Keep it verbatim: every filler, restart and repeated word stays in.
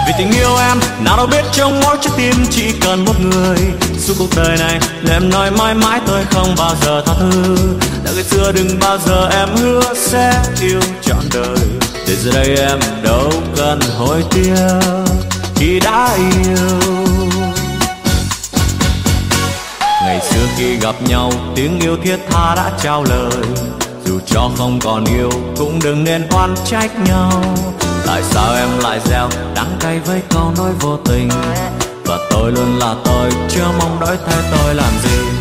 Vì tình yêu em nào đâu biết trong mỗi trái tim chỉ cần một người. Suốt cuộc đời này lời em nói mãi mãi tôi không bao giờ tha thứ. Đã ngày xưa đừng bao giờ em hứa sẽ yêu trọn đời. Để giờ đây em đâu cần hối tiếc khi đã yêu. Ngày xưa khi gặp nhau tiếng yêu thiết tha đã trao lời. Dù cho không còn yêu cũng đừng nên oán trách nhau. Tại sao em lại gieo đắng cay với câu nói vô tình. Và tôi luôn là tôi chưa mong đổi thay tôi làm gì.